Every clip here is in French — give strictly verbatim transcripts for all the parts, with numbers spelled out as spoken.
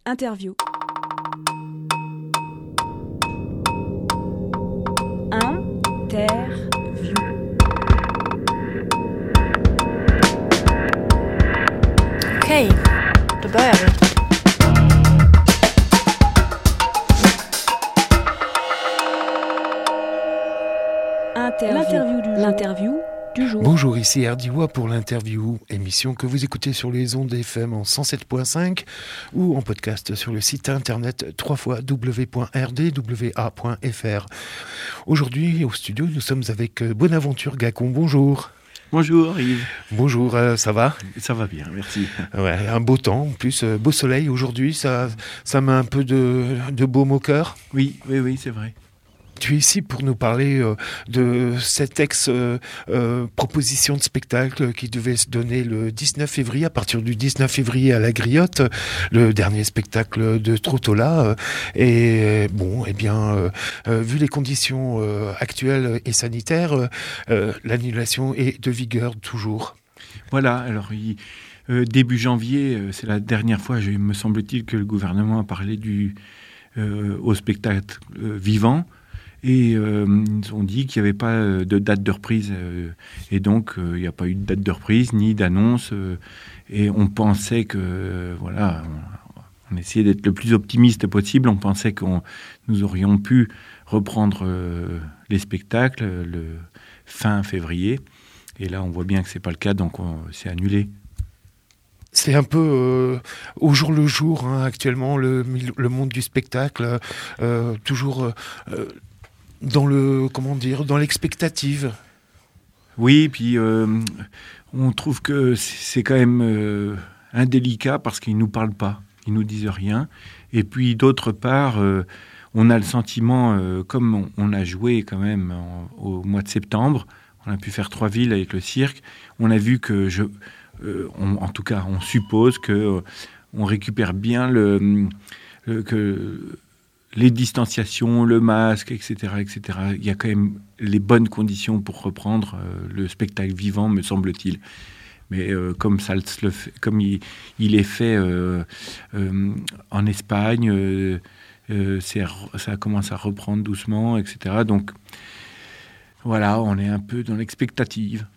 Interview. Interview. Okej, då börjar vi. Interview. L'interview du jour. L'interview du jour. Bonjour, ici Erdiwa pour l'interview, émission que vous écoutez sur les ondes F M en cent sept point cinq ou en podcast sur le site internet w w w point r d w a point f r. Aujourd'hui, au studio, nous sommes avec Bonaventure Gacon. Bonjour. Bonjour Yves. Bonjour, euh, ça va ? Ça va bien, merci. Ouais, un beau temps, en plus, euh, beau soleil aujourd'hui, ça, ça met un peu de, de baume au cœur. Oui, oui, oui, c'est vrai. Tu es ici pour nous parler euh, de cette ex-proposition euh, euh, de spectacle qui devait se donner le dix-neuf février, à partir du dix-neuf février à la Griotte, le dernier spectacle de Trottola. Euh, et bon, eh bien, euh, euh, vu les conditions euh, actuelles et sanitaires, euh, l'annulation est de vigueur toujours. Voilà, alors il, euh, début janvier, euh, c'est la dernière fois, je, me semble-t-il, que le gouvernement a parlé du, euh, au spectacle euh, vivant. Et euh, ils ont dit qu'il n'y avait pas de date de reprise. Euh, et donc, euh, il n'y a pas eu de date de reprise, ni d'annonce. Euh, et on pensait que, euh, voilà, on, on essayait d'être le plus optimiste possible. On pensait que nous aurions pu reprendre euh, les spectacles le fin février. Et là, on voit bien que ce n'est pas le cas, donc on, c'est annulé. C'est un peu euh, au jour le jour, hein, actuellement, le, le monde du spectacle, euh, toujours... Euh, dans le comment dire dans l'expectative. Oui, puis euh, on trouve que c'est quand même euh, indélicat parce qu'ils nous parlent pas, ils nous disent rien. Et puis d'autre part, euh, on a le sentiment, euh, comme on, on a joué quand même en, au mois de septembre, on a pu faire trois villes avec le cirque. On a vu que je, euh, on, en tout cas, on suppose que euh, on récupère bien le, le que les distanciations, le masque, et cetera, et cetera. Il y a quand même les bonnes conditions pour reprendre euh, le spectacle vivant, me semble-t-il. Mais euh, comme ça le fait, comme il, il est fait euh, euh, en Espagne, euh, euh, c'est, ça commence à reprendre doucement, et cetera. Donc voilà, on est un peu dans l'expectative.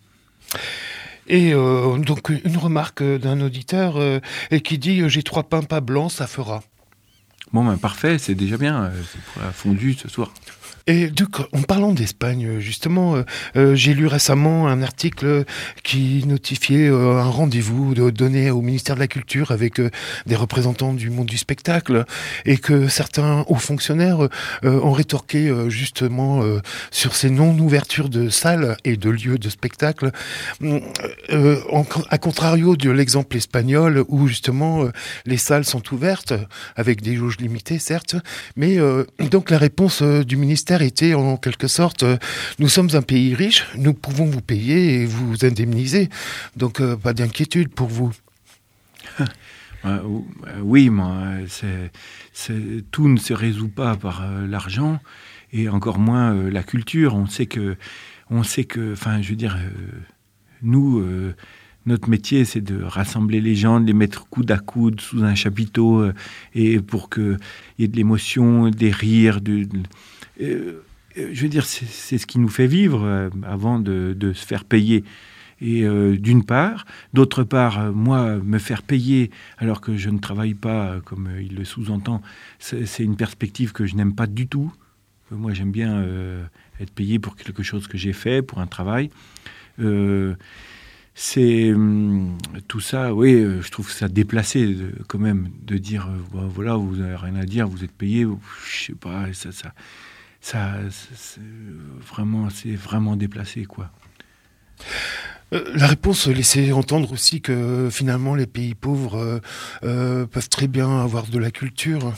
Et euh, donc une remarque d'un auditeur euh, et qui dit « J'ai trois pains pas blancs, ça fera ». Bon, ben parfait, c'est déjà bien. C'est pour la fondue ce soir. Et donc, en parlant d'Espagne, justement, euh, euh, j'ai lu récemment un article qui notifiait euh, un rendez-vous de, donné au ministère de la Culture avec euh, des représentants du monde du spectacle et que certains hauts fonctionnaires euh, ont rétorqué euh, justement euh, sur ces non-ouvertures de salles et de lieux de spectacle, euh, en, à contrario de l'exemple espagnol où justement euh, les salles sont ouvertes avec des jauges limitées, certes, mais euh, donc la réponse euh, du ministère était en quelque sorte euh, nous sommes un pays riche, nous pouvons vous payer et vous indemniser, donc euh, pas d'inquiétude pour vous. euh, oui, mais c'est, c'est, tout ne se résout pas par euh, l'argent et encore moins euh, la culture. On sait que, on sait que, enfin, je veux dire, euh, nous. Euh, Notre métier, c'est de rassembler les gens, de les mettre coude à coude sous un chapiteau, euh, et pour qu'il y ait de l'émotion, des rires. De, de, euh, je veux dire, c'est, c'est ce qui nous fait vivre euh, avant de, de se faire payer. Et euh, d'une part, d'autre part, euh, moi, me faire payer alors que je ne travaille pas, euh, comme euh, il le sous-entend, c'est, c'est une perspective que je n'aime pas du tout. Euh, moi, j'aime bien euh, être payé pour quelque chose que j'ai fait, pour un travail. Euh, C'est hum, tout ça, oui, euh, je trouve ça déplacé de, quand même de dire euh, voilà, vous n'avez rien à dire, vous êtes payé, je sais pas, ça, ça, ça, c'est vraiment, c'est vraiment déplacé, quoi. Euh, la réponse laissait entendre aussi que finalement les pays pauvres euh, euh, peuvent très bien avoir de la culture.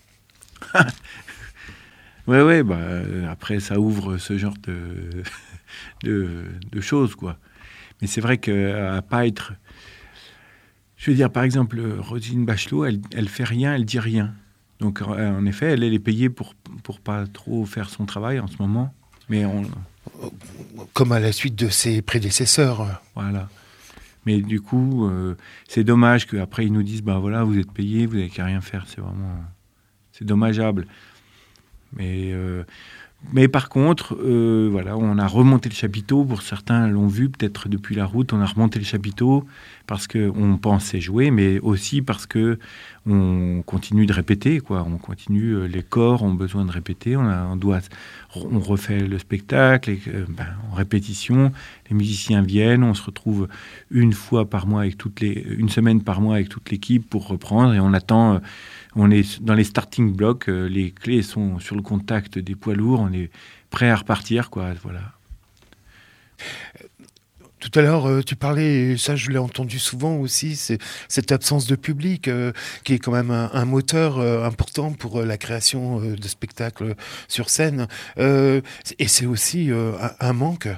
ouais, ouais, bah après ça ouvre ce genre de de, de choses, quoi. Mais c'est vrai qu'à pas être... Je veux dire, par exemple, Roselyne Bachelot, elle, elle fait rien, elle dit rien. Donc, en effet, elle, elle est payée pour, pour pas trop faire son travail en ce moment. Mais on... Comme à la suite de ses prédécesseurs. Voilà. Mais du coup, euh, c'est dommage qu'après ils nous disent, ben voilà, vous êtes payés, vous n'avez qu'à rien faire. C'est vraiment, c'est dommageable. Mais, euh, mais par contre, euh, voilà, on a remonté le chapiteau. Pour certains l'ont vu, peut-être depuis la route, on a remonté le chapiteau parce qu'on pensait jouer, mais aussi parce qu'on continue de répéter, quoi. On continue, les corps ont besoin de répéter. On, a, on, doit, on refait le spectacle et, euh, ben, en répétition. Les musiciens viennent, on se retrouve une fois par mois, avec toutes les, une semaine par mois avec toute l'équipe pour reprendre, et on attend... Euh, On est dans les starting blocks, euh, les clés sont sur le contact des poids lourds, on est prêt à repartir, quoi, voilà. Tout à l'heure, euh, tu parlais, et ça je l'ai entendu souvent aussi, c'est cette absence de public euh, qui est quand même un, un moteur euh, important pour euh, la création euh, de spectacles sur scène. Euh, et c'est aussi euh, un, un manque.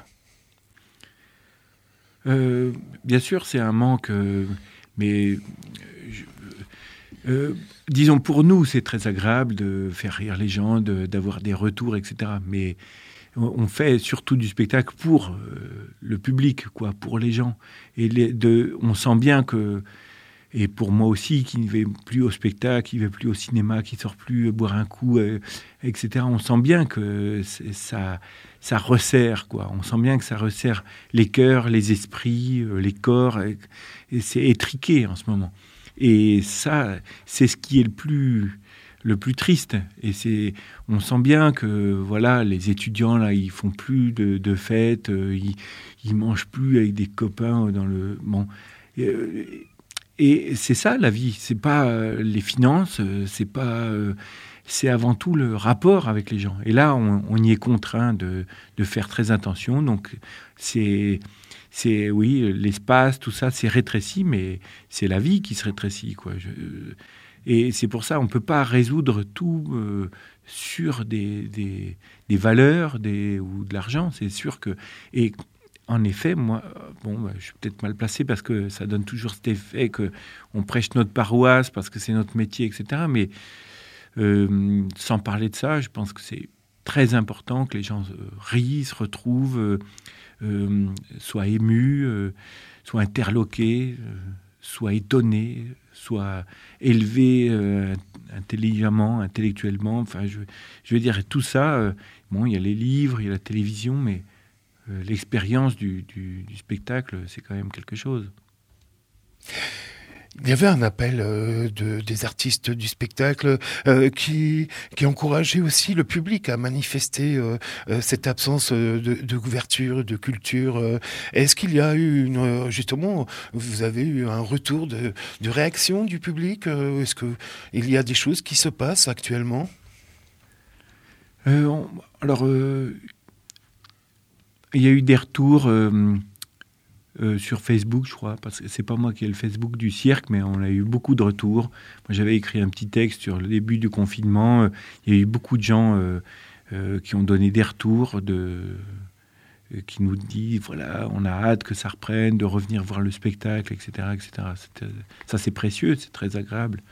Euh, bien sûr, c'est un manque, euh, mais... Je, Euh, disons, pour nous, c'est très agréable de faire rire les gens, de, d'avoir des retours, et cetera. Mais on fait surtout du spectacle pour euh, le public, quoi, pour les gens. Et les, de, on sent bien que, et pour moi aussi, qui ne vais plus au spectacle, qui ne va plus au cinéma, qui ne sort plus boire un coup, euh, et cetera. On sent bien que ça, ça resserre, quoi. On sent bien que ça resserre les cœurs, les esprits, euh, les corps. Et, et c'est étriqué en ce moment. Et ça, c'est ce qui est le plus, le plus triste. Et c'est, on sent bien que voilà, les étudiants, là, ils font plus de, de fêtes, euh, ils, ils mangent plus avec des copains dans le... Bon. Et, et c'est ça, la vie. C'est pas euh, les finances, c'est pas... Euh, c'est avant tout le rapport avec les gens. Et là, on, on y est contraint de, de faire très attention. Donc, c'est... C'est, oui, l'espace, tout ça, c'est rétréci, mais c'est la vie qui se rétrécit, quoi. Je, et c'est pour ça qu'on ne peut pas résoudre tout euh, sur des, des, des valeurs des, ou de l'argent, c'est sûr que... Et en effet, moi, bon, bah, je suis peut-être mal placé parce que ça donne toujours cet effet qu'on prêche notre paroisse parce que c'est notre métier, et cetera. Mais euh, sans parler de ça, je pense que c'est très important que les gens euh, rient, se retrouvent... Euh, Euh, soit ému, euh, soit interloqué, euh, soit étonné, soit élevé euh, intelligemment, intellectuellement. Enfin, je, je veux dire, tout ça, euh, bon, il y a les livres, il y a la télévision, mais euh, l'expérience du, du, du spectacle, c'est quand même quelque chose. Il y avait un appel euh, de, des artistes du spectacle euh, qui, qui encourageait aussi le public à manifester euh, euh, cette absence de, de couverture, de culture. Euh. Est-ce qu'il y a eu, une, justement, vous avez eu un retour de, de réaction du public euh, Est-ce qu'il y a des choses qui se passent actuellement euh, on, Alors, euh, il y a eu des retours... Euh, Euh, sur Facebook, je crois, parce que c'est pas moi qui ai le Facebook du cirque, mais on a eu beaucoup de retours. Moi, j'avais écrit un petit texte sur le début du confinement. Euh, il y a eu beaucoup de gens euh, euh, qui ont donné des retours, de, euh, qui nous disent, voilà, on a hâte que ça reprenne, de revenir voir le spectacle, et cetera, et cetera. C'est, ça, c'est précieux, c'est très agréable.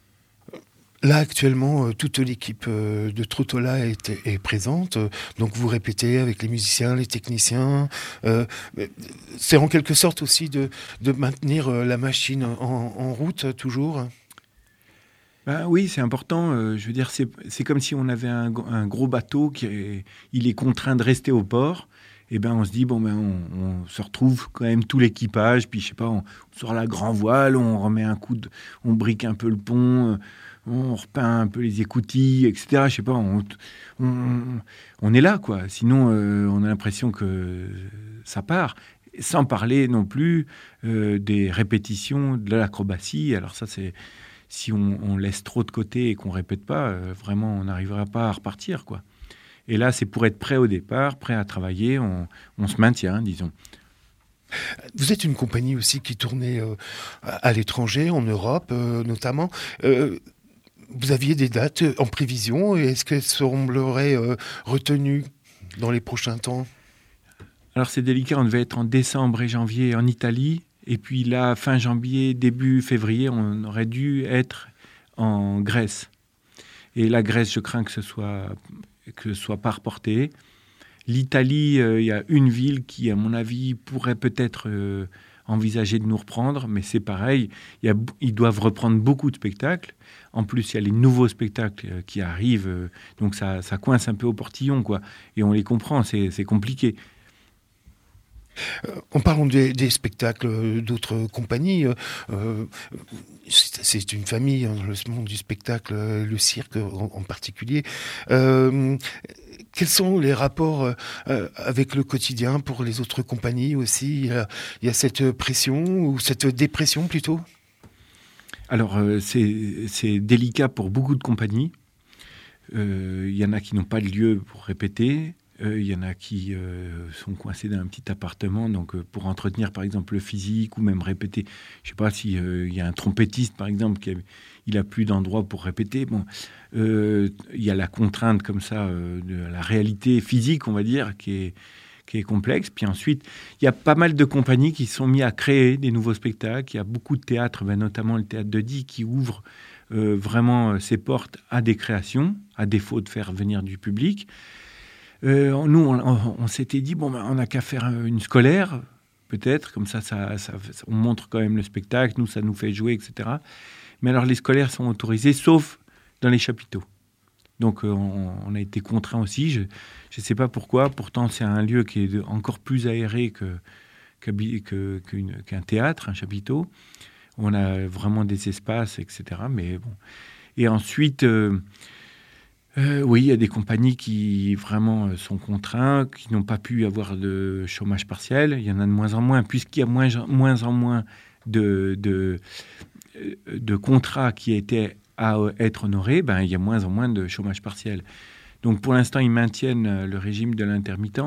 Là, actuellement, toute l'équipe de Trottola est, est présente. Donc, vous répétez avec les musiciens, les techniciens. Euh, c'est en quelque sorte aussi de, de maintenir la machine en, en route, toujours. Ben oui, c'est important. Euh, je veux dire, c'est, c'est comme si on avait un, un gros bateau qui est, il est contraint de rester au port. Et ben on se dit, bon, ben on, on se retrouve quand même tout l'équipage. Puis, je sais pas, on, on sort la grand voile, on remet un coup de... On brique un peu le pont... on repeint un peu les écoutilles, et cetera. Je sais pas, on, on, on est là, quoi. Sinon, euh, on a l'impression que ça part. Sans parler non plus euh, des répétitions, de l'acrobatie. Alors ça, c'est... Si on, on laisse trop de côté et qu'on répète pas, euh, vraiment, on n'arrivera pas à repartir, quoi. Et là, c'est pour être prêt au départ, prêt à travailler, on, on se maintient, disons. Vous êtes une compagnie aussi qui tournait euh, à l'étranger, en Europe euh, notamment. Euh, Vous aviez des dates en prévision, et est-ce qu'elles sembleraient euh, retenues dans les prochains temps ? Alors c'est délicat, on devait être en décembre et janvier en Italie, et puis là, fin janvier, début février, on aurait dû être en Grèce. Et la Grèce, je crains que ce soit, que ce soit pas reporté. L'Italie, il euh, y a une ville qui, à mon avis, pourrait peut-être euh, envisagé de nous reprendre, mais c'est pareil, il y a, ils doivent reprendre beaucoup de spectacles. En plus, il y a les nouveaux spectacles qui arrivent, euh, donc ça, ça coince un peu au portillon, quoi. Et on les comprend, c'est, c'est compliqué. Euh, en parlant des, des spectacles d'autres compagnies, euh, c'est, c'est une famille, hein, le monde du spectacle, le cirque en, en particulier. Euh, quels sont les rapports euh, avec le quotidien pour les autres compagnies aussi? Il y a, il y a cette pression ou cette dépression plutôt? Alors, euh, c'est, c'est délicat pour beaucoup de compagnies. Euh, il y en a qui n'ont pas de lieu pour répéter. Il euh, y en a qui euh, sont coincés dans un petit appartement, donc euh, pour entretenir par exemple le physique ou même répéter. Je ne sais pas s'il euh, y a un trompettiste par exemple, qui a, il n'a plus d'endroit pour répéter. Bon, euh, il y a la contrainte comme ça euh, de la réalité physique, on va dire, qui est, qui est complexe. Puis ensuite, il y a pas mal de compagnies qui sont mis à créer des nouveaux spectacles. Il y a beaucoup de théâtres, ben, notamment le théâtre de Die, qui ouvre euh, vraiment euh, ses portes à des créations, à défaut de faire venir du public. Euh, nous, on, on, on s'était dit, bon, ben, on n'a qu'à faire une scolaire, peut-être, comme ça, ça, ça, ça, on montre quand même le spectacle, nous, ça nous fait jouer, et cetera. Mais alors, les scolaires sont autorisés, sauf dans les chapiteaux. Donc, euh, on, on a été contraints aussi, je ne sais pas pourquoi, pourtant, c'est un lieu qui est de, encore plus aéré que, que, que, qu'une, qu'un théâtre, un chapiteau. On a vraiment des espaces, et cetera. Mais bon. Et ensuite... Euh, Euh, oui, il y a des compagnies qui vraiment sont contraintes, qui n'ont pas pu avoir de chômage partiel. Il y en a de moins en moins, puisqu'il y a moins, moins en moins de, de, de contrats qui étaient à être honorés, ben, il y a moins en moins de chômage partiel. Donc pour l'instant, ils maintiennent le régime de l'intermittent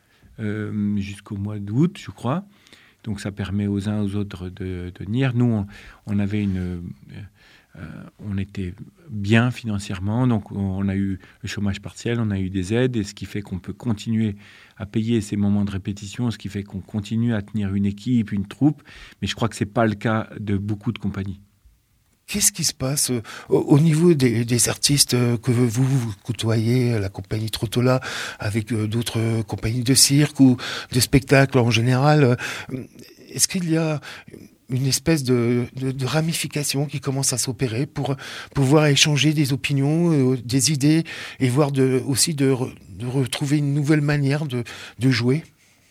euh, jusqu'au mois d'août, je crois. Donc ça permet aux uns aux autres de, de venir. Nous, on, on avait une... Euh, Euh, on était bien financièrement, donc on a eu le chômage partiel, on a eu des aides, et ce qui fait qu'on peut continuer à payer ces moments de répétition, ce qui fait qu'on continue à tenir une équipe, une troupe, mais je crois que ce n'est pas le cas de beaucoup de compagnies. Qu'est-ce qui se passe euh, au, au niveau des, des artistes euh, que vous, vous côtoyez, la compagnie Trottola, avec euh, d'autres compagnies de cirque ou de spectacle en général? euh, Est-ce qu'il y a une espèce de, de, de ramification qui commence à s'opérer pour pouvoir échanger des opinions, euh, des idées, et voir de, aussi de, de retrouver une nouvelle manière de, de jouer?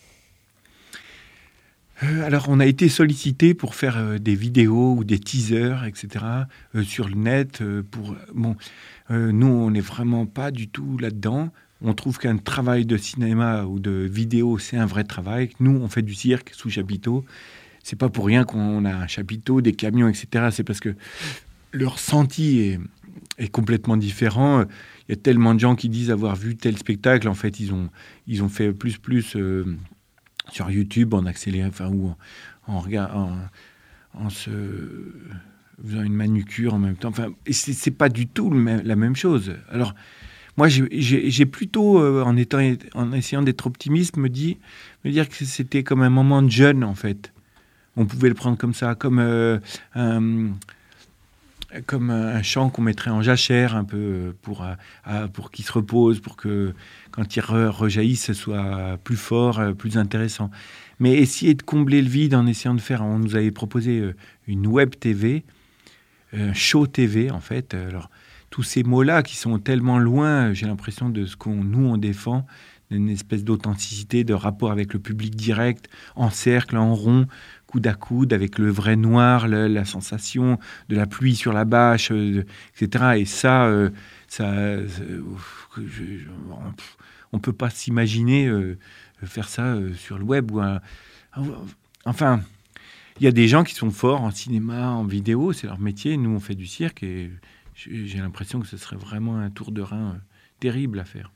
euh, Alors, on a été sollicité pour faire euh, des vidéos ou des teasers, et cetera, euh, sur le net. Euh, pour, bon, euh, nous, on n'est vraiment pas du tout là-dedans. On trouve qu'un travail de cinéma ou de vidéo, c'est un vrai travail. Nous, on fait du cirque sous chapiteau. C'est pas pour rien qu'on a un chapiteau, des camions, et cetera. C'est parce que le ressenti est, est complètement différent. Il y a tellement de gens qui disent avoir vu tel spectacle. En fait, ils ont, ils ont fait plus, plus euh, sur YouTube en accéléré, enfin, ou en, en, regard, en, en se faisant une manucure en même temps. Enfin, et c'est, c'est pas du tout le même, la même chose. Alors, moi, j'ai, j'ai, j'ai plutôt, euh, en, étant, en essayant d'être optimiste, me, dit, me dire que c'était comme un moment de jeûne, en fait. On pouvait le prendre comme ça, comme, euh, un, comme un chant qu'on mettrait en jachère, un peu, pour, à, pour qu'il se repose, pour que, quand il re, rejaillisse, ce soit plus fort, plus intéressant. Mais essayer de combler le vide en essayant de faire... On nous avait proposé une web T V, un show T V, en fait. Alors, tous ces mots-là qui sont tellement loin, j'ai l'impression, de ce qu'on nous, on défend, une espèce d'authenticité, de rapport avec le public direct, en cercle, en rond, coude à coude, avec le vrai noir, le, la sensation de la pluie sur la bâche, euh, et cetera. Et ça, euh, ça euh, je, je, on ne peut pas s'imaginer euh, faire ça euh, sur le web. Ou un, enfin, il y a des gens qui sont forts en cinéma, en vidéo, c'est leur métier. Nous, on fait du cirque et j'ai l'impression que ce serait vraiment un tour de rein euh, terrible à faire.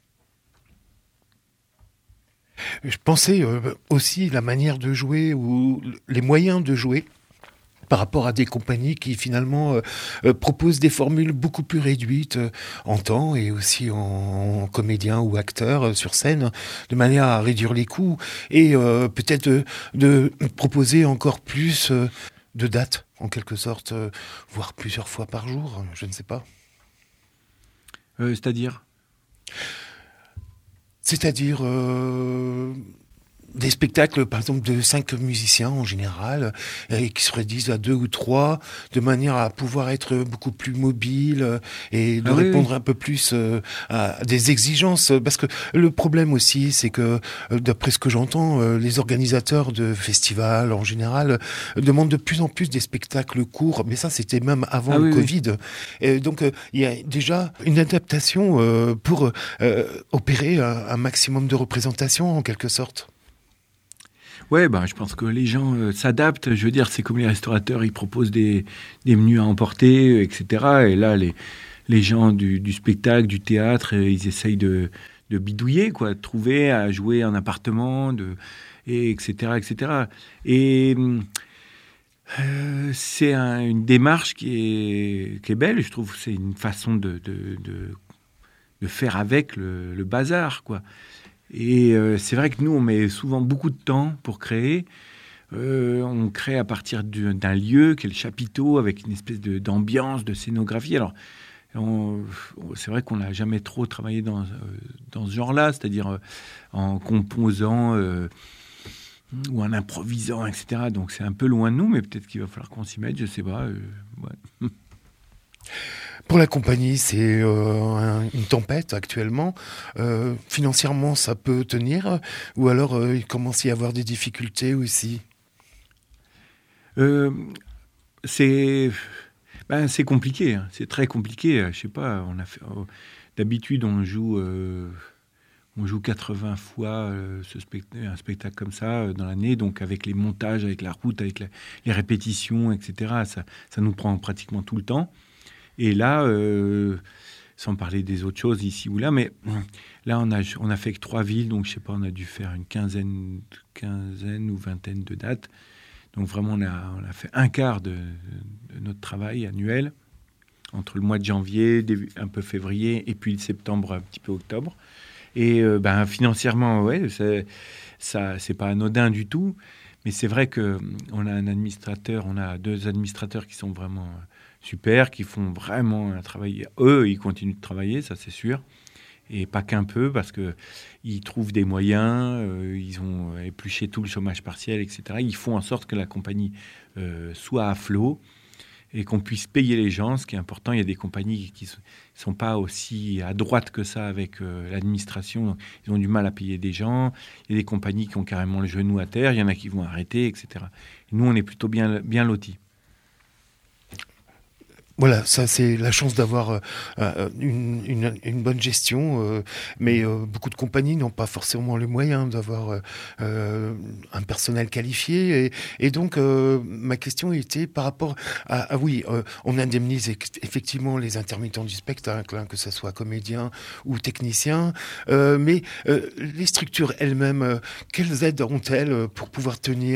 Je pensais euh, aussi la manière de jouer ou les moyens de jouer par rapport à des compagnies qui finalement euh, euh, proposent des formules beaucoup plus réduites euh, en temps et aussi en, en comédien ou acteur euh, sur scène, de manière à réduire les coûts et euh, peut-être euh, de proposer encore plus euh, de dates, en quelque sorte, euh, voire plusieurs fois par jour, je ne sais pas. Euh, c'est-à-dire ? C'est-à-dire euh, des spectacles, par exemple, de cinq musiciens en général, et qui se réduisent à deux ou trois, de manière à pouvoir être beaucoup plus mobile euh, et de Ah oui, répondre oui. un peu plus euh, à des exigences. Parce que le problème aussi, c'est que, euh, d'après ce que j'entends, euh, les organisateurs de festivals en général euh, demandent de plus en plus des spectacles courts, mais ça c'était même avant Ah le oui, oui. Covid. Et donc euh, il y a déjà une adaptation euh, pour euh, opérer un, un maximum de représentation en quelque sorte. Ouais, bah, je pense que les gens euh, s'adaptent. Je veux dire, c'est comme les restaurateurs, ils proposent des, des menus à emporter, et cetera. Et là, les, les gens du, du spectacle, du théâtre, euh, ils essayent de, de bidouiller, quoi, de trouver à jouer en appartement, de, et etc., et cetera. Et euh, c'est un, une démarche qui est, qui est belle. Je trouve que c'est une façon de, de, de, de faire avec le, le bazar, quoi. Et euh, c'est vrai que nous, on met souvent beaucoup de temps pour créer. Euh, on crée à partir du, d'un lieu, qui est le chapiteau, avec une espèce de, d'ambiance, de scénographie. Alors, on, c'est vrai qu'on n'a jamais trop travaillé dans, euh, dans ce genre-là, c'est-à-dire euh, en composant euh, ou en improvisant, et cetera. Donc, c'est un peu loin de nous, mais peut-être qu'il va falloir qu'on s'y mette, je ne sais pas. Euh, ouais. Pour la compagnie, c'est euh, un, une tempête actuellement. Euh, financièrement, ça peut tenir, ou alors euh, il commence à y avoir des difficultés aussi. Euh, c'est, ben, c'est compliqué, hein. C'est très compliqué. Je sais pas. On a fait, oh, d'habitude, on joue, euh, on joue quatre-vingts fois euh, ce spect- un spectacle comme ça euh, dans l'année, donc avec les montages, avec la route, avec la, les répétitions, et cetera. Ça, ça nous prend pratiquement tout le temps. Et là, euh, sans parler des autres choses ici ou là, mais là, on a, on a fait que trois villes, donc je sais pas, on a dû faire une quinzaine, quinzaine ou vingtaine de dates. Donc vraiment, on a, on a fait un quart de, de notre travail annuel, entre le mois de janvier, début, un peu février, et puis septembre, un petit peu octobre. Et euh, ben, financièrement, ouais, c'est, ça, c'est pas anodin du tout, mais c'est vrai qu'on a un administrateur, on a deux administrateurs qui sont vraiment super, qui font vraiment un travail. Eux, ils continuent de travailler, ça c'est sûr. Et pas qu'un peu, parce qu'ils trouvent des moyens, euh, ils ont épluché tout le chômage partiel, et cetera. Ils font en sorte que la compagnie euh, soit à flot et qu'on puisse payer les gens, ce qui est important. Il y a des compagnies qui ne sont pas aussi à droite que ça avec euh, l'administration. Donc, ils ont du mal à payer des gens. Il y a des compagnies qui ont carrément le genou à terre. Il y en a qui vont arrêter, et cetera. Et nous, on est plutôt bien, bien lotis. Voilà, ça c'est la chance d'avoir euh, une, une, une bonne gestion, euh, mais euh, beaucoup de compagnies n'ont pas forcément les moyens d'avoir euh, un personnel qualifié. Et, et donc euh, ma question était par rapport à, à oui, euh, on indemnise effectivement les intermittents du spectacle, hein, que ce soit comédiens ou techniciens, euh, mais euh, les structures elles-mêmes, euh, quelles aides ont-elles pour pouvoir tenir ?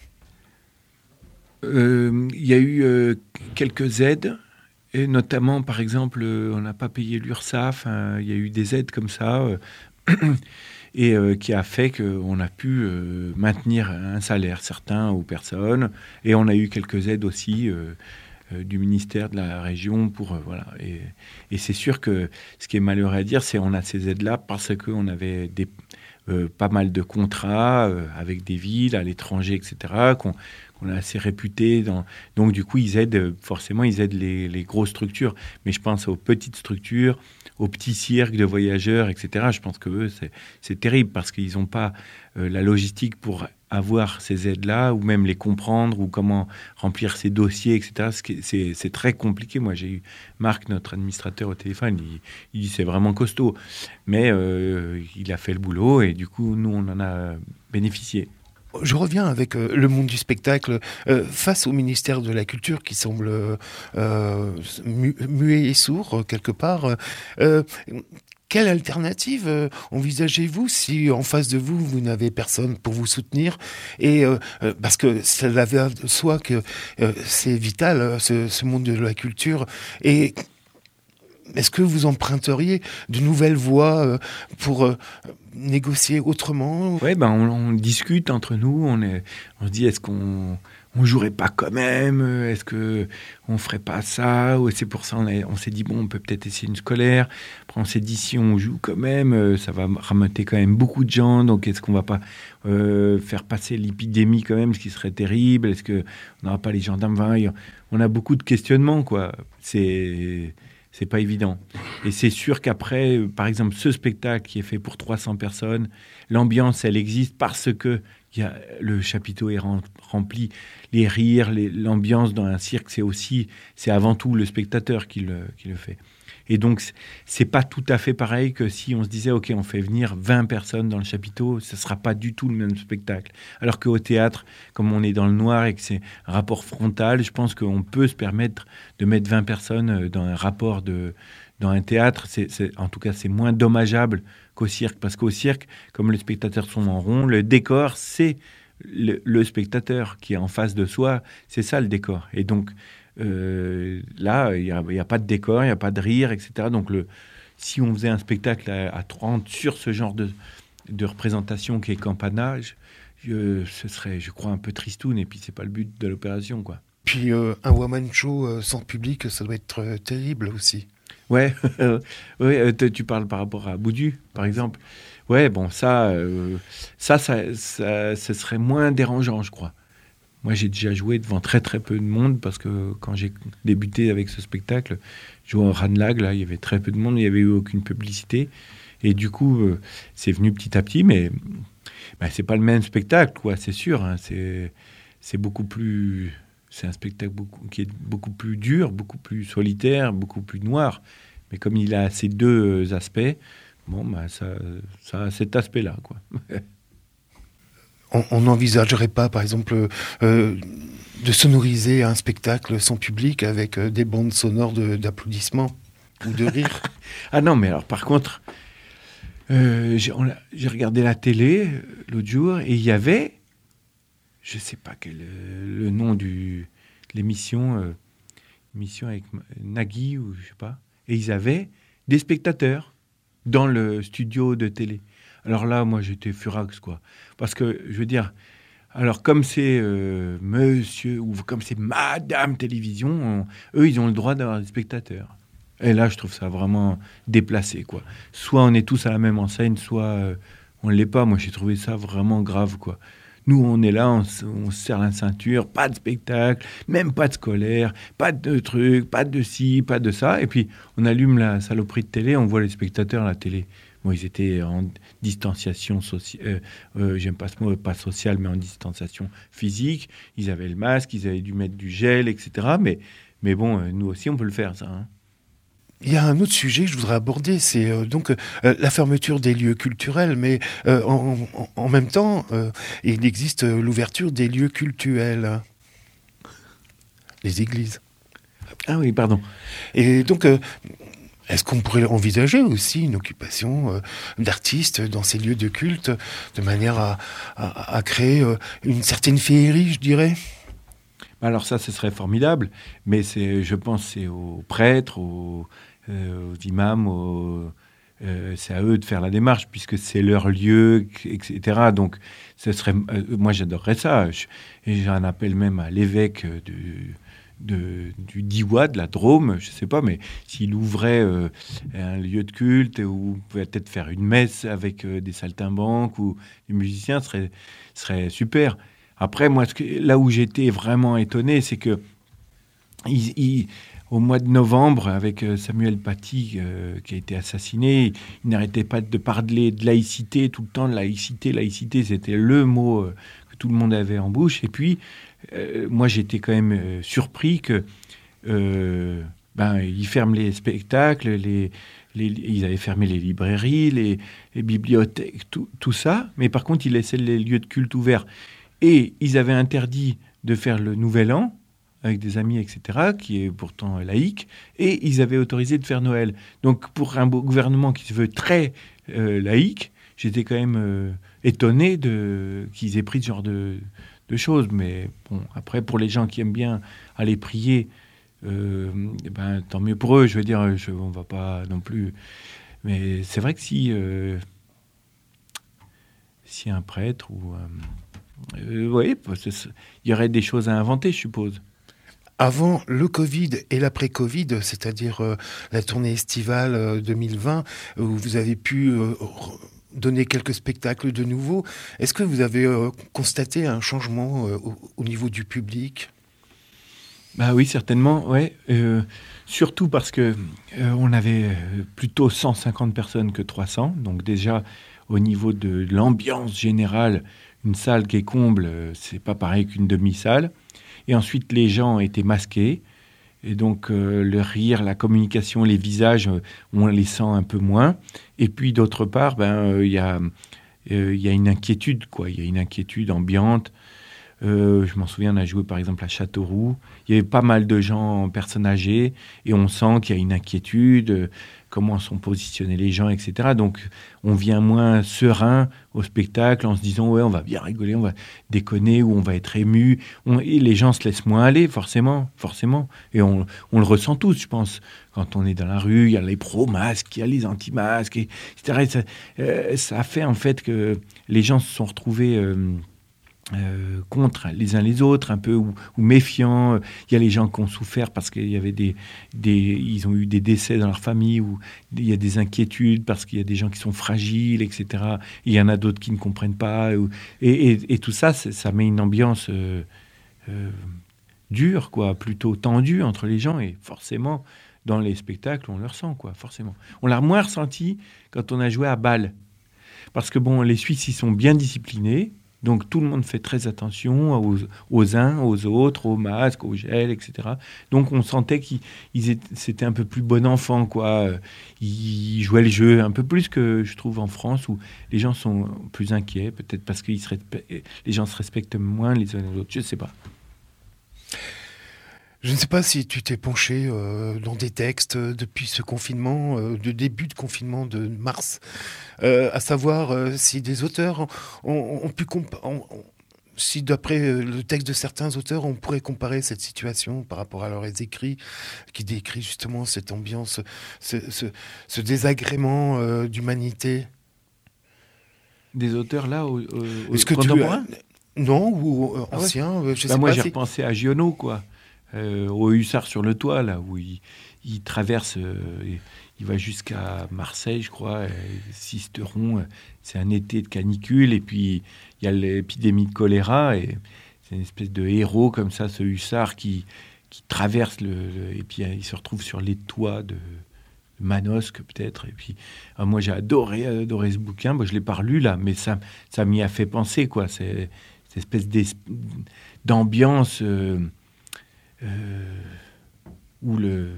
Il euh, y a eu euh, quelques aides, et notamment, par exemple, euh, on n'a pas payé l'URSSAF, il hein, y a eu des aides comme ça, euh, et euh, qui a fait qu'on a pu euh, maintenir un salaire certain aux personnes, et on a eu quelques aides aussi euh, euh, du ministère de la région pour euh, voilà. Et, et c'est sûr que ce qui est malheureux à dire, c'est qu'on a ces aides-là parce qu'on avait des Euh, pas mal de contrats euh, avec des villes à l'étranger, et cetera, qu'on, qu'on a assez réputés. Dans... Donc, du coup, ils aident, forcément, ils aident les, les grosses structures. Mais je pense aux petites structures, aux petits cirques de voyageurs, et cetera. Je pense que eux, c'est, c'est terrible parce qu'ils n'ont pas euh, la logistique pour avoir ces aides-là, ou même les comprendre, ou comment remplir ces dossiers, et cetera. C'est, c'est très compliqué. Moi, j'ai eu Marc, notre administrateur, au téléphone. Il, il dit c'est vraiment costaud. Mais euh, il a fait le boulot et du coup, nous, on en a bénéficié. Je reviens avec euh, le monde du spectacle euh, face au ministère de la Culture qui semble euh, mu- muet et sourd quelque part. Euh, Quelle alternative euh, envisagez-vous si en face de vous, vous n'avez personne pour vous soutenir et euh, euh, parce que ça va de soi que euh, c'est vital, ce, ce monde de la culture. Et est-ce que vous emprunteriez de nouvelles voies euh, pour euh, négocier autrement ? Oui, ben on, on discute entre nous. On, est, on se dit, est-ce qu'on on jouerait pas quand même, est-ce que on ferait pas ça, ou c'est pour ça on, a, on s'est dit bon, on peut peut-être essayer une scolaire. Après on s'est dit si on joue quand même, ça va rameuter quand même beaucoup de gens, donc est-ce qu'on va pas euh, faire passer l'épidémie quand même, ce qui serait terrible, est-ce que on n'aura pas les gendarmes, on a beaucoup de questionnements, quoi. C'est c'est pas évident. Et c'est sûr qu'après, par exemple, ce spectacle qui est fait pour trois cents personnes, l'ambiance, elle existe parce que y a, le chapiteau est rempli, les rires, les, l'ambiance dans un cirque, c'est aussi, c'est avant tout le spectateur qui le, qui le fait. Et donc, c'est pas tout à fait pareil que si on se disait, OK, on fait venir vingt personnes dans le chapiteau, ce sera pas du tout le même spectacle. Alors qu'au théâtre, comme on est dans le noir et que c'est un rapport frontal, je pense qu'on peut se permettre de mettre vingt personnes dans un rapport de, dans un théâtre. C'est, c'est, en tout cas, c'est moins dommageable qu'au cirque. Parce qu'au cirque, comme les spectateurs sont en rond, le décor, c'est le, le spectateur qui est en face de soi. C'est ça, le décor. Et donc, Euh, là, il n'y a, a pas de décor, il n'y a pas de rire, et cetera. Donc, le, si on faisait un spectacle à, à trente sur ce genre de, de représentation qui est campanage, je, ce serait, je crois, un peu tristoun. Et puis, c'est pas le but de l'opération, quoi. Puis, euh, un one-man show euh, sans public, ça doit être euh, terrible aussi. Ouais, ouais euh, tu parles par rapport à Boudu, par exemple. Ouais, bon, ça, euh, ça, ça, ça, ça serait moins dérangeant, je crois. Moi, j'ai déjà joué devant très très peu de monde parce que quand j'ai débuté avec ce spectacle, je jouais au Ranlag, là, il y avait très peu de monde, il n'y avait eu aucune publicité. Et du coup, euh, c'est venu petit à petit, mais bah, c'est pas le même spectacle, quoi, c'est sûr. Hein, c'est, c'est beaucoup plus... C'est un spectacle beaucoup, qui est beaucoup plus dur, beaucoup plus solitaire, beaucoup plus noir. Mais comme il a ces deux aspects, bon, bah, ça, ça a cet aspect-là, quoi. On n'envisagerait pas, par exemple, euh, de sonoriser un spectacle sans public avec euh, des bandes sonores de, d'applaudissements ou de rires. Ah non, mais alors par contre, euh, j'ai, on a, j'ai regardé la télé l'autre jour et il y avait, je ne sais pas quel euh, le nom du, de l'émission, euh, émission avec Nagui ou je sais pas, et ils avaient des spectateurs dans le studio de télé. Alors là, moi, j'étais furax, quoi. Parce que, je veux dire, alors comme c'est euh, monsieur ou comme c'est madame télévision, on, eux, ils ont le droit d'avoir des spectateurs. Et là, je trouve ça vraiment déplacé, quoi. Soit on est tous à la même enseigne, soit euh, on ne l'est pas. Moi, j'ai trouvé ça vraiment grave, quoi. Nous, on est là, on, on se serre la ceinture, pas de spectacle, même pas de scolaire, pas de trucs, pas de ci, pas de ça. Et puis, on allume la saloperie de télé, on voit les spectateurs à la télé. Bon, ils étaient en distanciation sociale, euh, euh, j'aime pas ce mot, pas sociale, mais en distanciation physique. Ils avaient le masque, ils avaient dû mettre du gel, et cetera. Mais, mais bon, euh, nous aussi, on peut le faire, ça. Hein. Il y a un autre sujet que je voudrais aborder, c'est euh, donc euh, la fermeture des lieux culturels, mais euh, en, en, en même temps, euh, il existe euh, l'ouverture des lieux cultuels, les églises. Ah oui, pardon. Et donc... Euh, Est-ce qu'on pourrait envisager aussi une occupation euh, d'artistes dans ces lieux de culte, de manière à, à, à créer euh, une certaine féerie, je dirais ? Alors ça, ce serait formidable, mais c'est, je pense c'est aux prêtres, aux, euh, aux imams, aux, euh, c'est à eux de faire la démarche, puisque c'est leur lieu, et cetera. Donc, ce serait, euh, moi, j'adorerais ça. Je, et j'en appelle même à l'évêque du... De, du Diois, de la Drôme, je ne sais pas, mais s'il ouvrait euh, un lieu de culte ou peut-être faire une messe avec euh, des saltimbanques ou des musiciens, ce serait, serait super. Après, moi, ce que, là où j'étais vraiment étonné, c'est que il, il, au mois de novembre, avec euh, Samuel Paty, euh, qui a été assassiné, il n'arrêtait pas de parler de laïcité tout le temps. Laïcité, laïcité, c'était le mot euh, que tout le monde avait en bouche. Et puis, Euh, moi, j'étais quand même euh, surpris que euh, ben, ils ferment les spectacles, les, les, ils avaient fermé les librairies, les, les bibliothèques, tout, tout ça. Mais par contre, ils laissaient les lieux de culte ouverts. Et ils avaient interdit de faire le Nouvel An avec des amis, et cetera, qui est pourtant laïque. Et ils avaient autorisé de faire Noël. Donc, pour un gouvernement qui se veut très euh, laïque, j'étais quand même euh, étonné de, qu'ils aient pris ce genre de... de choses, mais bon, après, pour les gens qui aiment bien aller prier, euh, eh ben, tant mieux pour eux, je veux dire, je, on va pas non plus... Mais c'est vrai que si, euh, si un prêtre ou, euh, euh, oui, il y aurait des choses à inventer, je suppose. Avant le Covid et l'après-Covid, c'est-à-dire euh, la tournée estivale euh, deux mille vingt, où vous avez pu euh, donner quelques spectacles de nouveau, est-ce que vous avez euh, constaté un changement euh, au, au niveau du public ? Bah oui, certainement, ouais. Euh, surtout parce que euh, on avait plutôt cent cinquante personnes que trois cents, donc déjà au niveau de l'ambiance générale, une salle qui est comble, euh, c'est pas pareil qu'une demi-salle. Et ensuite, les gens étaient masqués. Et donc, euh, le rire, la communication, les visages, euh, on les sent un peu moins. Et puis, d'autre part, ben, euh, y a, euh, y a une inquiétude, quoi. Il y a une inquiétude ambiante. Euh, je m'en souviens, on a joué, par exemple, à Châteauroux. Il y avait pas mal de gens, personnes âgées. Et on sent qu'il y a une inquiétude, euh, comment sont positionnés les gens, et cetera. Donc, on vient moins serein au spectacle en se disant « ouais, on va bien rigoler, on va déconner ou on va être ému ». Et les gens se laissent moins aller, forcément, forcément. Et on, on le ressent tous, je pense. Quand on est dans la rue, il y a les pro-masques, il y a les anti-masques, et cetera. Et ça, euh, ça a fait, en fait, que les gens se sont retrouvés... Euh, Euh, contre les uns les autres, un peu, ou, ou méfiants. Il y a les gens qui ont souffert parce qu'il y avait des, des, ils ont eu des décès dans leur famille, ou il y a des inquiétudes parce qu'il y a des gens qui sont fragiles, et cetera. Il y en a d'autres qui ne comprennent pas. Ou, et, et, et tout ça, ça met une ambiance euh, euh, dure, quoi, plutôt tendue entre les gens. Et forcément, dans les spectacles, on le ressent, quoi, forcément. On l'a moins ressenti quand on a joué à Bâle. Parce que, bon, les Suisses, ils sont bien disciplinés. Donc, tout le monde fait très attention aux, aux uns, aux autres, aux masques, aux gels, et cetera. Donc, on sentait qu'ils ils étaient, c'était un peu plus bon enfant, quoi. Ils jouaient le jeu un peu plus que, je trouve, en France, où les gens sont plus inquiets, peut-être parce que les gens se respectent moins les uns les autres. Je ne sais pas. Je ne sais pas si tu t'es penché euh, dans des textes depuis ce confinement, euh, de début de confinement de mars, euh, à savoir euh, si des auteurs ont, ont, ont pu... Compa- ont, ont, si d'après le texte de certains auteurs, on pourrait comparer cette situation par rapport à leurs écrits, qui décrit justement cette ambiance, ce, ce, ce désagrément euh, d'humanité. Des auteurs là, au, au, Est-ce que contemporains tu, Non, ou euh, ah ouais. anciens, euh, je bah sais moi, pas. J'ai Si... repensé à Giono, quoi. Euh, au Hussard sur le toit, là, où il, il traverse, euh, il, il va jusqu'à Marseille, je crois, euh, Sisteron, euh, c'est un été de canicule, et puis il y a l'épidémie de choléra, et c'est une espèce de héros comme ça, ce Hussard qui, qui traverse, le, le, et puis euh, il se retrouve sur les toits de Manosque, peut-être, et puis euh, moi j'ai adoré, adoré ce bouquin, bon, je ne l'ai pas relu, là, mais ça, ça m'y a fait penser, quoi, c'est cette espèce d'ambiance... Euh, Euh, où le,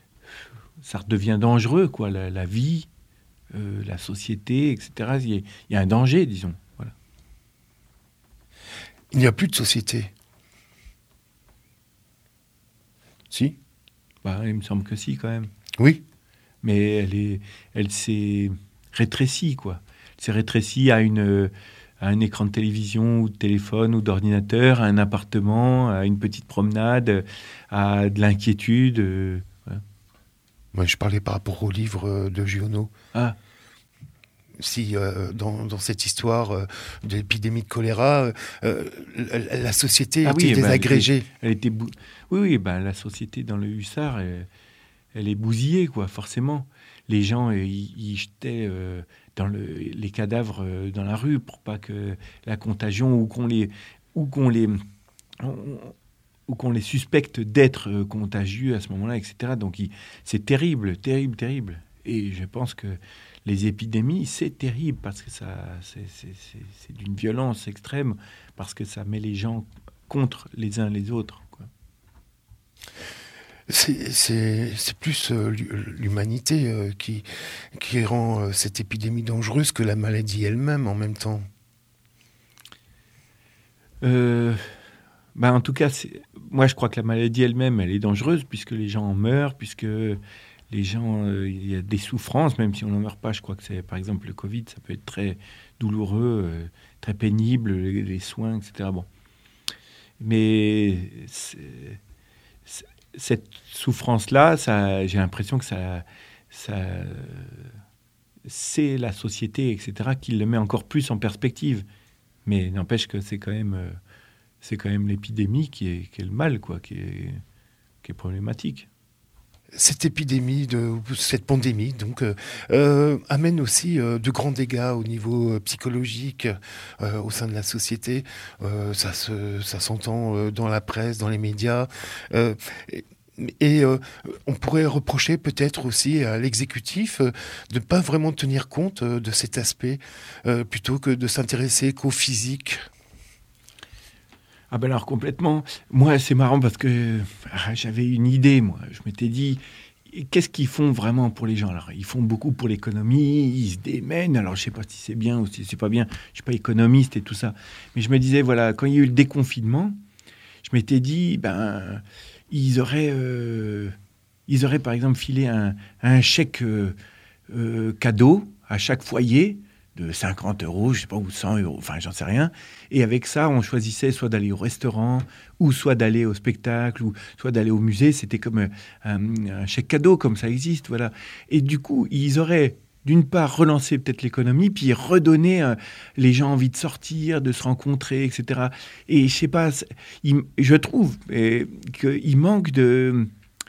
ça redevient dangereux, quoi, la, la vie, euh, la société, et cetera. Il y, a, il y a un danger, disons. Voilà. Il n'y a plus de société. Si ? Bah, il me semble que si, quand même. Oui. Mais elle, est, elle s'est rétrécie, quoi. Elle s'est rétrécie à une... à un écran de télévision ou de téléphone ou d'ordinateur, à un appartement, à une petite promenade, à de l'inquiétude. Euh, voilà. Moi, je parlais par rapport au livre de Giono. Ah. Si euh, dans, dans cette histoire euh, de l'épidémie de choléra, euh, la, la société ah était oui, désagrégée. Ben, elle, elle était bou- oui, oui, ben, la société dans le Hussard, elle, elle est bousillée, quoi, forcément. Les gens, ils, ils jetaient... Euh, dans le, les cadavres euh, dans la rue pour pas que la contagion ou qu'on les ou qu'on les on, ou qu'on les suspecte d'être euh, contagieux à ce moment-là, et cetera. Donc il, c'est terrible, terrible, terrible. Et je pense que les épidémies, c'est terrible parce que ça, c'est, c'est, c'est, c'est d'une violence extrême parce que ça met les gens contre les uns les autres, quoi. C'est, c'est, c'est plus euh, l'humanité euh, qui, qui rend euh, cette épidémie dangereuse que la maladie elle-même en même temps. Euh, bah en tout cas, c'est, moi je crois que la maladie elle-même, elle est dangereuse puisque les gens en meurent, puisque les gens, euh, il y a des souffrances, même si on n'en meurt pas. Je crois que c'est, par exemple, le Covid, ça peut être très douloureux, euh, très pénible, les, les soins, et cetera. Bon. Mais c'est, c'est, cette souffrance-là, ça, j'ai l'impression que ça, ça, c'est la société, et cetera, qui le met encore plus en perspective. Mais n'empêche que c'est quand même, euh, c'est quand même l'épidémie qui est, qui est le mal, quoi, qui est, qui est problématique. Cette épidémie, de, cette pandémie, donc, euh, euh, amène aussi euh, de grands dégâts au niveau euh, psychologique euh, au sein de la société. Euh, ça, se, ça s'entend euh, dans la presse, dans les médias. Euh, et et euh, on pourrait reprocher peut-être aussi à l'exécutif euh, de ne pas vraiment tenir compte euh, de cet aspect, euh, plutôt que de s'intéresser qu'au physique. Ah ben alors complètement. Moi, c'est marrant parce que ah, j'avais une idée, moi. Je m'étais dit, qu'est-ce qu'ils font vraiment pour les gens? Alors, ils font beaucoup pour l'économie, ils se démènent. Alors, je sais pas si c'est bien ou si c'est pas bien. Je suis pas économiste et tout ça. Mais je me disais, voilà, quand il y a eu le déconfinement, je m'étais dit, ben, ils auraient, euh, ils auraient par exemple filé un, un chèque euh, euh, cadeau à chaque foyer de cinquante euros, je sais pas, ou cent euros, enfin, j'en sais rien. Et avec ça, on choisissait soit d'aller au restaurant, ou soit d'aller au spectacle, ou soit d'aller au musée. C'était comme un, un chèque cadeau, comme ça existe, voilà. Et du coup, ils auraient, d'une part, relancé peut-être l'économie, puis redonner euh, les gens envie de sortir, de se rencontrer, et cetera. Et je sais pas, il, je trouve qu'il manque de...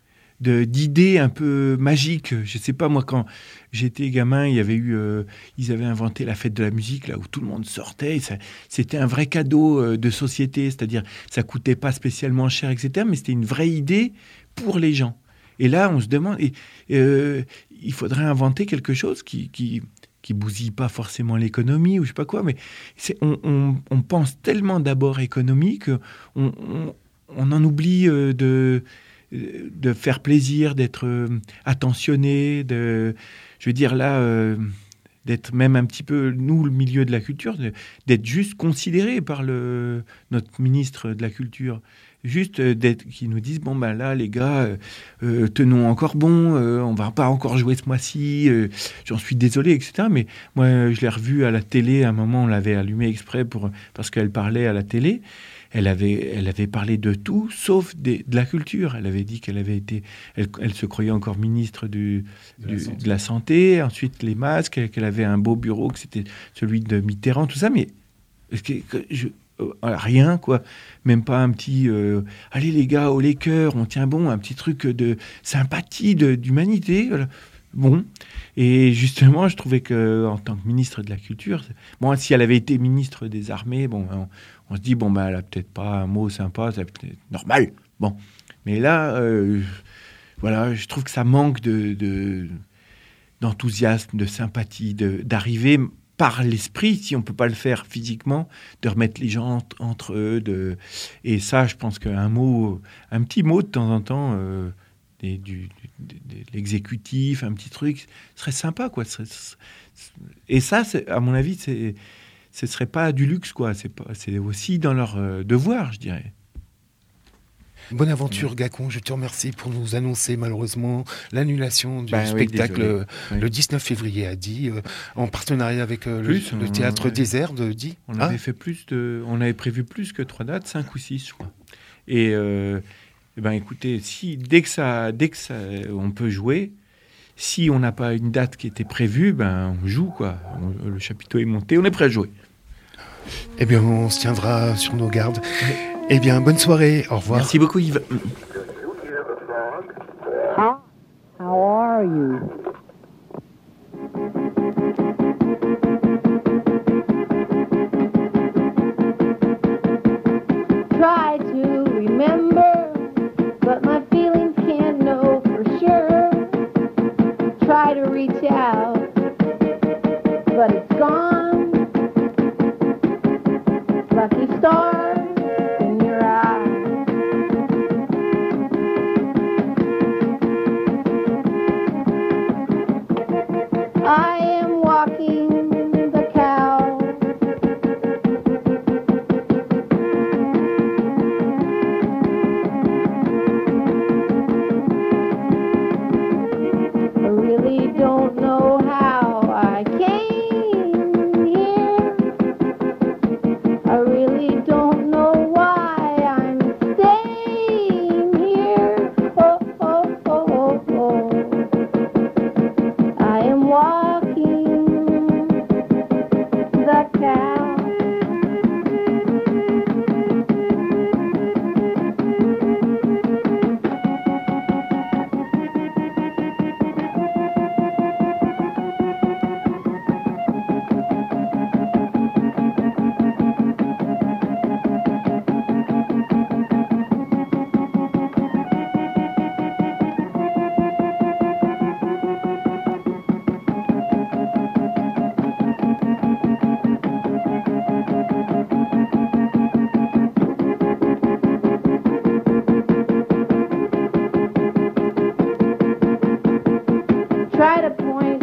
De, d'idées un peu magiques. Je sais pas, moi, quand j'étais gamin, il y avait eu, euh, ils avaient inventé la fête de la musique, là où tout le monde sortait. Ça, c'était un vrai cadeau euh, de société, c'est-à-dire ça coûtait pas spécialement cher, et cetera. Mais c'était une vraie idée pour les gens. Et là, on se demande, et, euh, il faudrait inventer quelque chose qui, qui, qui bousille pas forcément l'économie ou je sais pas quoi, mais c'est, on, on, on pense tellement d'abord économie qu'on on, on en oublie euh, de de faire plaisir, d'être euh, attentionné, de, je veux dire là, euh, d'être même un petit peu, nous, le milieu de la culture, de, d'être juste considéré par le, notre ministre de la Culture. Juste euh, d'être, qui nous disent, bon ben là, les gars, euh, euh, tenons encore bon, euh, on va pas encore jouer ce mois-ci, euh, j'en suis désolé, et cetera. Mais moi, je l'ai revu à la télé, à un moment, on l'avait allumé exprès pour, parce qu'elle parlait à la télé. Elle avait, elle avait parlé de tout, sauf des, de la culture. Elle avait dit qu'elle avait été... Elle, elle se croyait encore ministre du, de, du, la de la Santé. Ensuite, les masques, qu'elle avait un beau bureau, que c'était celui de Mitterrand, tout ça. Mais que, que je, euh, rien, quoi. Même pas un petit... Euh, allez, les gars, oh les cœurs, on tient bon. Un petit truc de sympathie, de, d'humanité. Voilà. Bon. Et justement, je trouvais qu'en tant que ministre de la Culture... Bon, si elle avait été ministre des Armées, bon... On, On se dit, bon, ben, elle n'a peut-être pas un mot sympa, c'est peut-être normal. Bon. Mais là, euh, voilà, je trouve que ça manque de, de, d'enthousiasme, de sympathie, de, d'arriver par l'esprit, si on ne peut pas le faire physiquement, de remettre les gens entre, entre eux. De... Et ça, je pense qu'un mot, un petit mot de temps en temps, euh, des, du, de, de l'exécutif, un petit truc, serait sympa, quoi. Serait... Et ça, c'est, à mon avis, c'est... ce ne serait pas du luxe, quoi. C'est, pas, c'est aussi dans leur euh, devoir, je dirais. Bonne aventure, Gacon. Je te remercie pour nous annoncer malheureusement l'annulation du ben spectacle oui, le dix-neuf février à Die, euh, en partenariat avec euh, plus, le, le théâtre avait, Désert de Die. On, ah. avait fait plus de, on avait prévu plus que trois dates, cinq ou six, je crois. Et, euh, et ben, écoutez, si, dès que, ça, dès que ça, on peut jouer, si on n'a pas une date qui était prévue, ben, on joue, quoi. On, le chapiteau est monté, on est prêt à jouer. Eh bien, on se tiendra sur nos gardes. Oui. Eh bien, bonne soirée. Au revoir. Merci beaucoup, Yves. How, how are you? Try to remember, but my feelings can't know for sure. Try to reach out, but it's gone. Lucky stars in your eyes. I am walking the cow. I really don't know how I came here. I really don't know why I'm staying here. Oh, oh, oh, oh, oh. I am walking the cow. try to point